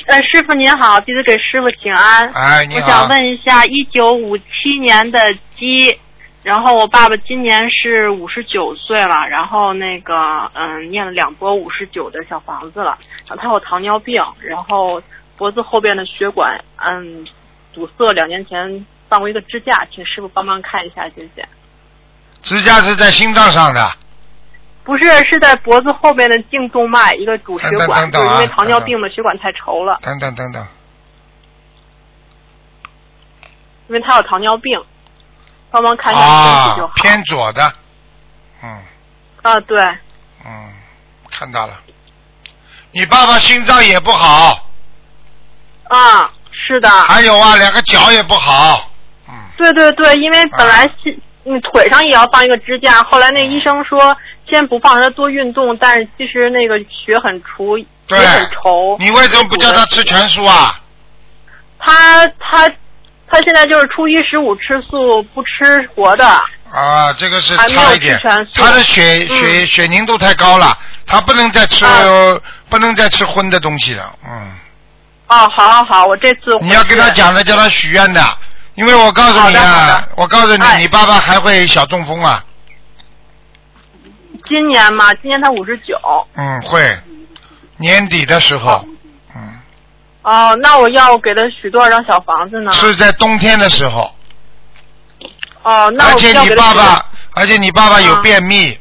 师傅您好，弟子给师傅请安。 哎，你好。 我想问一下，1957年的鸡，然后我爸爸今年是59岁了，然后念了2波59的小房子了，然后他有糖尿病，然后脖子后边的血管堵塞，2年前放过一个支架，请师傅帮忙看一下谢谢。 支架是在心脏上的？ 不是，是在脖子后边的颈动脉一个主血管，就是因为糖尿病的血管太稠了。 等等， 因为他有糖尿病，帮忙看一下身体就好。 偏左的， 对。 看到了。你爸爸心脏也不好。 是的。 还有2个脚也不好。 对，因为本来腿上也要放一个支架，后来那医生说先不放，让他多运动，但是其实那个血很稠，也很稠。你为什么不叫他吃全素啊？ 他现在就是初一十五吃素，不吃活的。 这个是差一点。他的血凝度太高了，他不能再吃荤的东西了。 好，我这次你要跟他讲的，叫他许愿的。因为我告诉你你爸爸还会小中风啊。 今年嘛，今年他59。 会，年底的时候。 那我要给他许多少张小房子呢？ 是在冬天的时候。 那我而且你爸爸有便秘。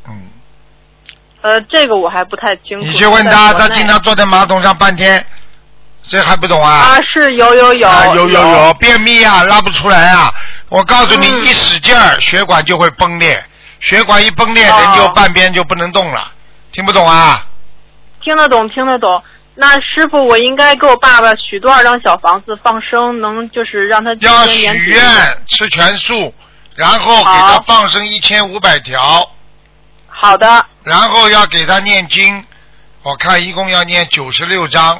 这个我还不太清楚。 你去问他经常坐在马桶上半天。这还不懂啊？ 是有便秘啊，拉不出来啊！我告诉你，一使劲儿，血管就会崩裂，血管一崩裂，人就半边就不能动了，听不懂啊？ 听得懂。那师傅，我应该给我爸爸许多少张小房子放生，能就是让他要许愿吃全素，然后给他放生1500条。 好的。 然后要给他念经，我看一共要念96章。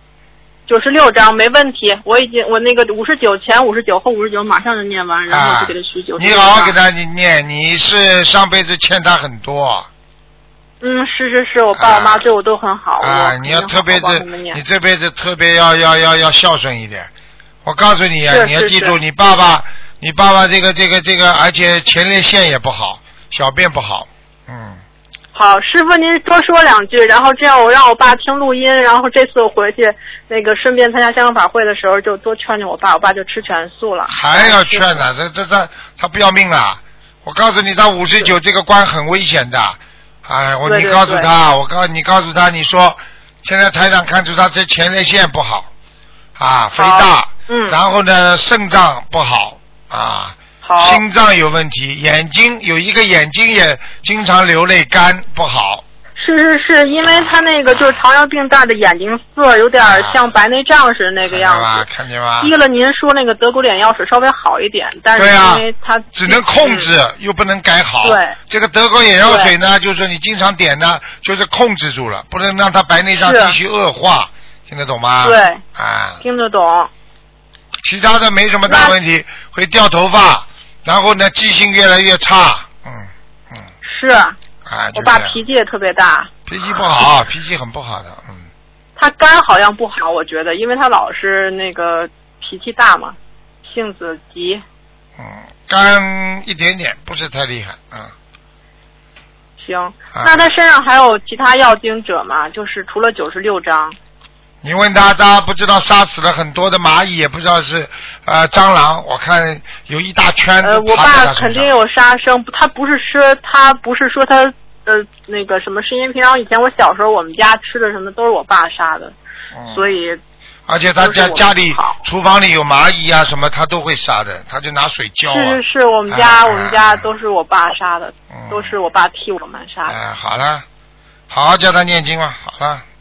96章没问题，我那个59前59后59马上就念完，然后就给他许96章。 你好好给他念，你是上辈子欠他很多。 是，我爸我妈对我都很好。 你要特别你这辈子特别要孝顺一点。我告诉你啊，你要记住，你爸爸这个，而且前列腺也不好，小便不好。 好，师傅您多说2句，然后这样我让我爸听录音，然后这次我回去顺便参加香港法会的时候就多劝劝我爸就吃全素了。 还要劝呢，他不要命了。我告诉你，他59这个关很危险的。你告诉他，你告诉他，你说现在台长看出他这前列腺不好肥大，然后呢肾脏不好心脏有问题，有一个眼睛也经常流泪，肝不好。 是，因为他那个就是糖尿病大的眼睛色有点像白内障似的那个样子。 看见吗？ 滴了您说那个德国脸药水稍微好一点，但是因为他只能控制，又不能改好。 对， 这个德国眼药水呢，就是说你经常点呢，就是控制住了，不能让他白内障继续恶化，听得懂吗？ 对，听得懂。 其他的没什么大问题，会掉头发，然后呢记性越来越差。 是。我爸脾气也特别大。 脾气不好，脾气很不好的。 他肝好像不好，我觉得，因为他老是那个脾气大嘛，性子急。 肝一点点，不是太厉害。 行，那他身上还有其他要经者吗？就是除了96章。 你问他不知道杀死了很多的蚂蚁，也不知道是蟑螂，我看有一大圈。 我爸肯定有杀生，他不是说他那个什么，是因为平常以前我小时候我们家吃的什么都是我爸杀的，所以。 而且他家里厨房里有蚂蚁什么他都会杀的，他就拿水浇。 是，我们家都是我爸杀的，都是我爸替我们杀的。 好了，好好叫他念经吧，好了。